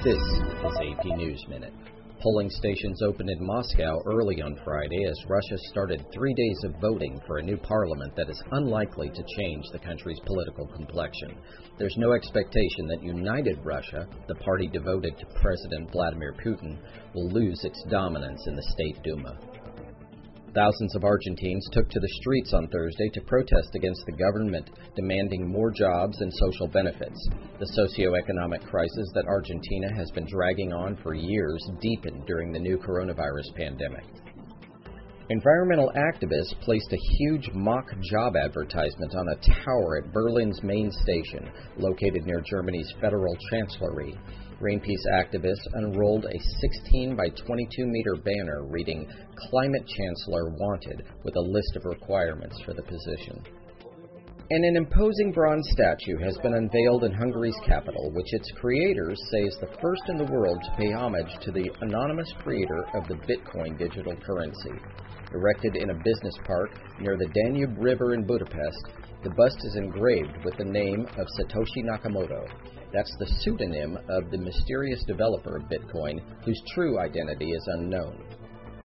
This is AP News Minute. Polling stations opened in Moscow early on Friday as Russia started 3 days of voting for a new parliament that is unlikely to change the country's political complexion. There's no expectation that United Russia, the party devoted to President Vladimir Putin, will lose its dominance in the State Duma. Thousands of Argentines took to the streets on Thursday to protest against the government demanding more jobs and social benefits. The socioeconomic crisis that Argentina has been dragging on for years deepened during the new coronavirus pandemic. Environmental activists placed a huge mock job advertisement on a tower at Berlin's main station, located near Germany's federal chancellery. Greenpeace activists unrolled a 16 by 22 meter banner reading "Climate Chancellor Wanted" with a list of requirements for the position. And an imposing bronze statue has been unveiled in Hungary's capital, which its creators say is the first in the world to pay homage to the anonymous creator of the Bitcoin digital currency. Erected in a business park near the Danube River in Budapest, the bust is engraved with the name of Satoshi Nakamoto. That's the pseudonym of the mysterious developer of Bitcoin, whose true identity is unknown.